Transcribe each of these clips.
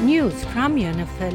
News from UNIFIL.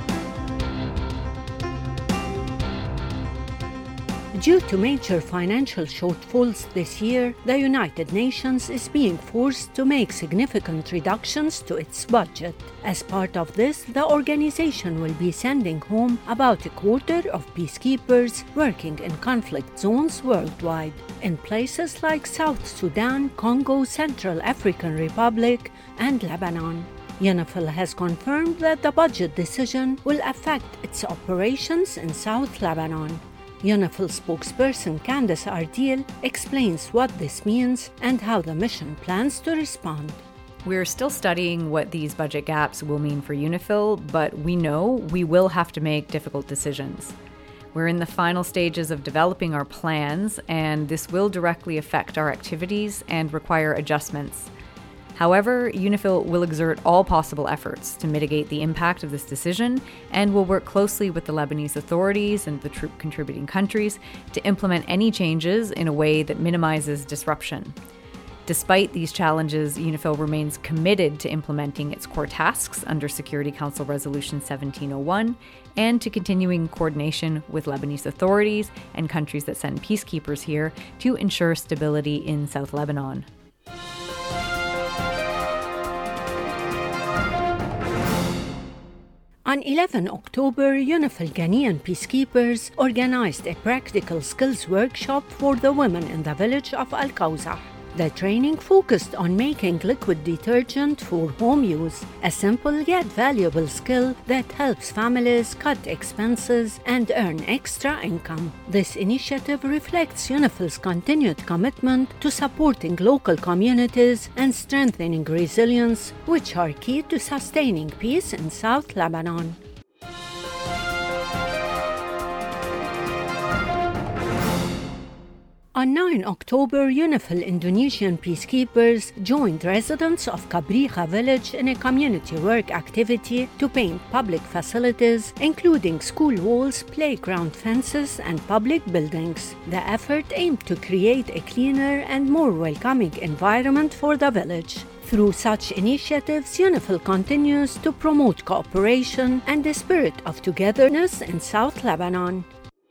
Due to major financial shortfalls this year, the United Nations is being forced to make significant reductions to its budget. As part of this, the organization will be sending home about a quarter of peacekeepers working in conflict zones worldwide, in places like South Sudan, Congo, Central African Republic, and Lebanon. UNIFIL has confirmed that the budget decision will affect its operations in South Lebanon. UNIFIL spokesperson Candace Ardeel explains what this means and how the mission plans to respond. We're still studying what these budget gaps will mean for UNIFIL, but we know we will have to make difficult decisions. We're in the final stages of developing our plans, and this will directly affect our activities and require adjustments. However, UNIFIL will exert all possible efforts to mitigate the impact of this decision and will work closely with the Lebanese authorities and the troop contributing countries to implement any changes in a way that minimizes disruption. Despite these challenges, UNIFIL remains committed to implementing its core tasks under Security Council Resolution 1701 and to continuing coordination with Lebanese authorities and countries that send peacekeepers here to ensure stability in South Lebanon. On 11 October, UNIFIL Ghanaian peacekeepers organized a practical skills workshop for the women in the village of Al-Kawzah. The training focused on making liquid detergent for home use, a simple yet valuable skill that helps families cut expenses and earn extra income. This initiative reflects UNIFIL's continued commitment to supporting local communities and strengthening resilience, which are key to sustaining peace in South Lebanon. On 9 October, UNIFIL Indonesian peacekeepers joined residents of Kabriha village in a community work activity to paint public facilities, including school walls, playground fences, and public buildings. The effort aimed to create a cleaner and more welcoming environment for the village. Through such initiatives, UNIFIL continues to promote cooperation and the spirit of togetherness in South Lebanon.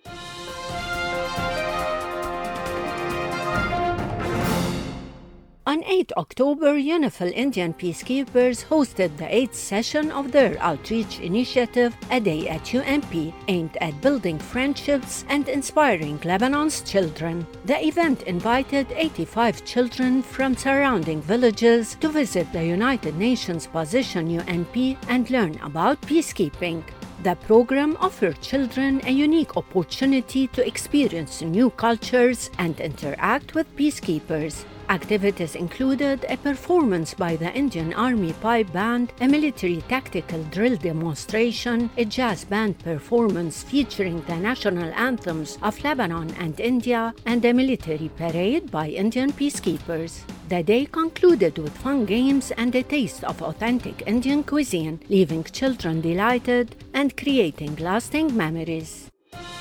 On 8 October, UNIFIL Indian peacekeepers hosted the 8th session of their outreach initiative, A Day at UNP, aimed at building friendships and inspiring Lebanon's children. The event invited 85 children from surrounding villages to visit the United Nations position UNP and learn about peacekeeping. The program offered children a unique opportunity to experience new cultures and interact with peacekeepers. Activities included a performance by the Indian Army Pipe Band, a military tactical drill demonstration, a jazz band performance featuring the national anthems of Lebanon and India, and a military parade by Indian peacekeepers. The day concluded with fun games and a taste of authentic Indian cuisine, leaving children delighted and creating lasting memories.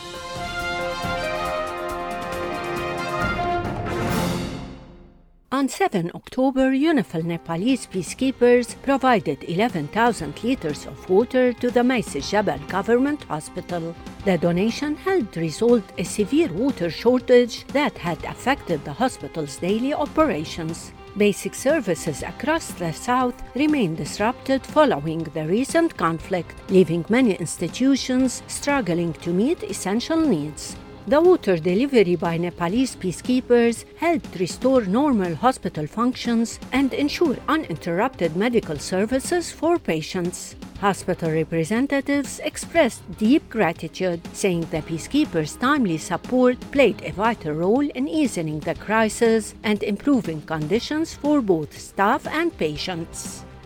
On 7 October, UNIFIL Nepalese peacekeepers provided 11,000 liters of water to the Maisi Jabal Government Hospital. The donation helped resolve a severe water shortage that had affected the hospital's daily operations. Basic services across the south remain disrupted following the recent conflict, leaving many institutions struggling to meet essential needs. The water delivery by Nepalese peacekeepers helped restore normal hospital functions and ensure uninterrupted medical services for patients. Hospital representatives expressed deep gratitude, saying the peacekeepers' timely support played a vital role in easing the crisis and improving conditions for both staff and patients.